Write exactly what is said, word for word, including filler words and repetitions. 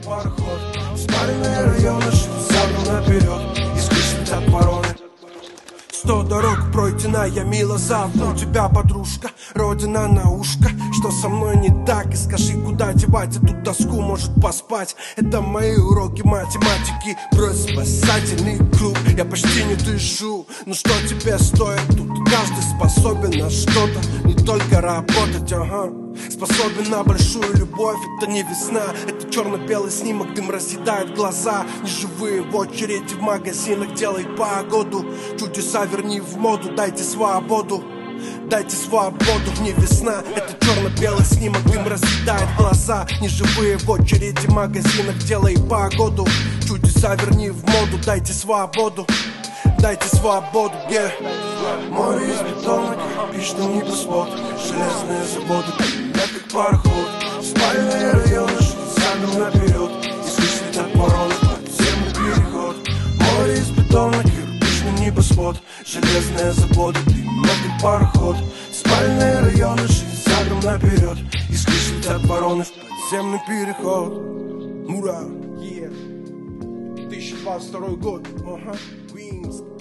пароход. Спальные районы, жизнь задом наперед, искры летят вороны. Сто дорог пройдена, я мило зову тебя, подружка, родина на ушко. Что со мной не так, и скажи, куда девать эту тоску, может поспать. Это мои уроки математики, брось спасательный круг. Я почти не дышу, ну что тебе стоит тут? Каждый способен на что-то, не только работать, ага. Способен на большую любовь, это не весна. Это черно-белый снимок, дым разъедает глаза. Неживые в очереди в магазинах, делай погоду. Чудеса верни в моду, дайте свободу. Дайте свободу, не весна. Это черно-белый снимок, дым разъедает глаза. Неживые в очереди в магазинах, делай погоду. Чудеса верни в моду, дайте свободу. Дайте свободу, yeah. Море из бетона, кирпичный небосвод, железные заводы, я как пароход. Спальные районы, жизнь задом наперед, и слышь летят вороны, подземный переход. Море из бетона, кирпичный небосвод, железные заводы, я как пароход. Спальные районы, жизнь задом наперед, и слышь летят вороны, подземный переход. Мура, yeah. две тысячи двадцать второй год, ага, Queens.